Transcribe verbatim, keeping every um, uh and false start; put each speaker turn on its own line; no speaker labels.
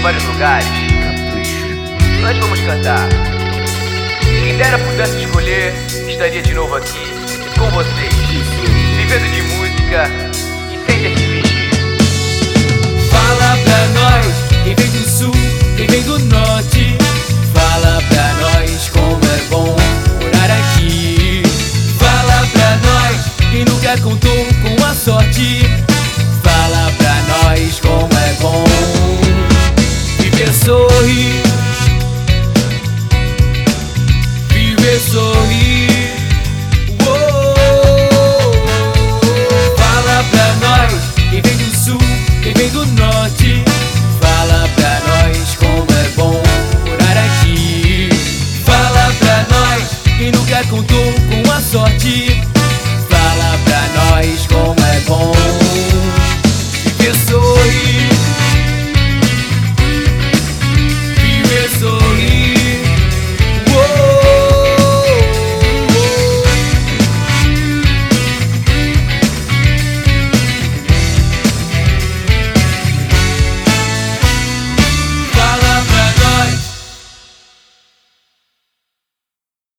vários lugares. Nós vamos cantar. Quem dera pudesse escolher, estaria de novo aqui com vocês, vivendo de música e sem ter que fingir.
Fala pra nós, quem vem do sul, quem vem do norte. Fala pra nós como é bom morar aqui. Fala pra nós, quem nunca contou com a sorte.